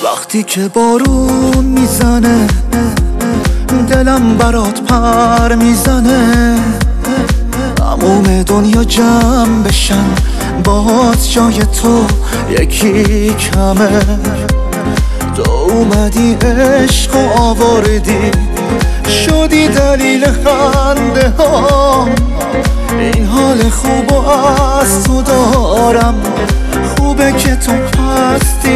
وقتی که بارون میزنه دلم برات پر میزنه، تموم دنیا جمع بشن باز جای تو یکی کمه. تو اومدی عشق و آوردی، شدی دلیل خنده ها. این حال خوب و از تو دارم، خوبه که تو هستی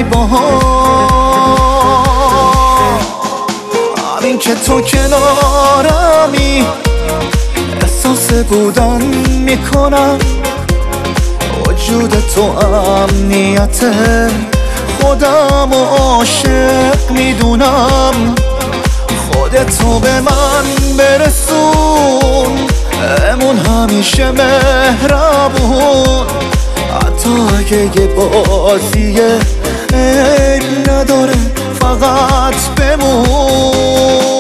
باها. همین که تو کنارمی احساس بودن میکنم، وجود تو امنیته، خودم و عاشق میدونم. خودتو به من برسون، امون همیشه مهربون. حتی اگه یه بازیه عیب نداره، فقط بمون.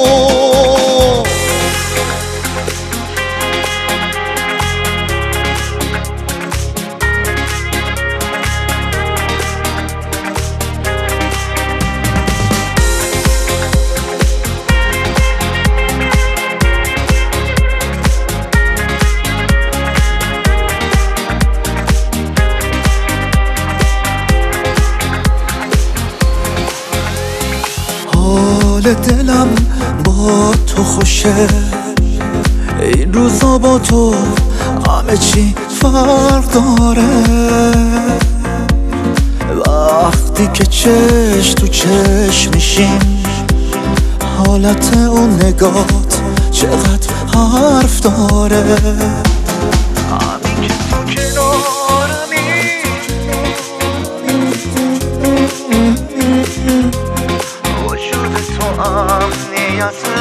حال دلم با تو خوشه، این روزا با تو همه چی فرق داره. وقتی که چشم تو چشم میشیم، حالت اون نگات چقدر حرف داره. همین که تو کنارمی امنیته،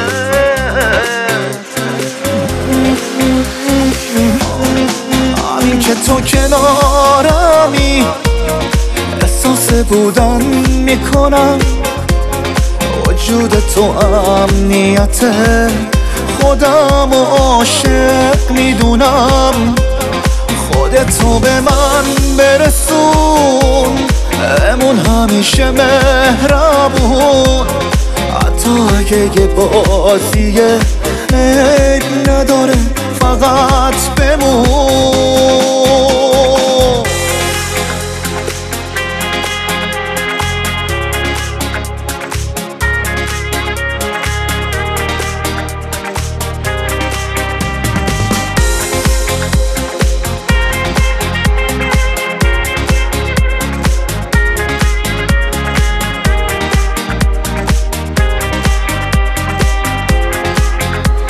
همین که تو کنارمی احساس بودن میکنم. وجود تو امنیته، خودم و عاشق میدونم. خودتو به من برسون، امون همیشه مهربون. حتی اگه یه بازیه عیب نداره، فقط بمون.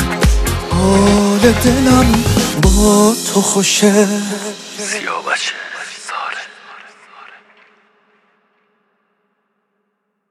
دلم با تو خوشه. سیاوشه.